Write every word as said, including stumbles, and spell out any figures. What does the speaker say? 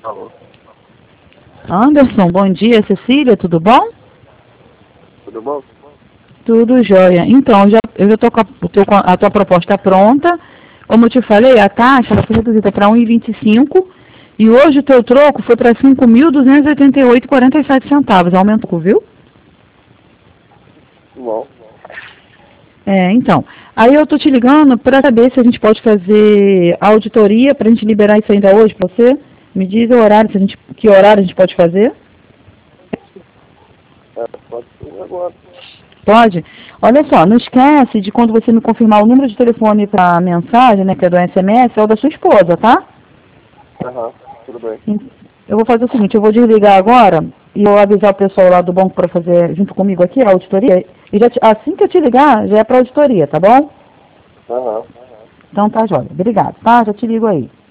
Alô. Anderson, bom dia. Cecília, tudo bom? Tudo bom? Tudo jóia. Então, já, eu já estou com, a, tô com a tua proposta pronta. Como eu te falei, a taxa ela foi reduzida para um vírgula vinte e cinco e hoje o teu troco foi para cinco mil duzentos e oitenta e oito vírgula quarenta e sete centavos. Aumentou, viu? Bom. É, então. Aí eu tô te ligando para saber se a gente pode fazer a auditoria para a gente liberar isso ainda hoje para você. Me diz o horário, se a gente, que horário a gente pode fazer? É, pode ser agora. Pode? Olha só, não esquece de quando você me confirmar o número de telefone para mensagem, né, que é do S M S, é o da sua esposa, tá? Aham, tudo bem. Eu vou fazer o seguinte, eu vou desligar agora e vou avisar o pessoal lá do banco para fazer junto comigo aqui a auditoria. E já te, assim que eu te ligar, já é para auditoria, tá bom? Aham. Então tá, jóia. Obrigado, tá? Já te ligo aí.